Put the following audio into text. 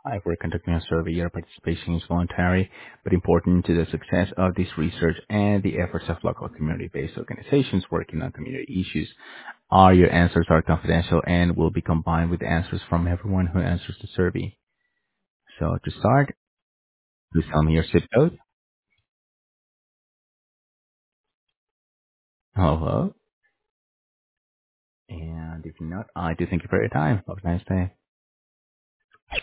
Hi, we're conducting a survey. Your participation is voluntary, but important to the success of this research and the efforts of local community-based organizations working on community issues. All your answers are confidential and will be combined with answers from everyone who answers the survey. So to start, please tell me your zip code. Hello. And if not, I do thank you for your time. Have a nice day.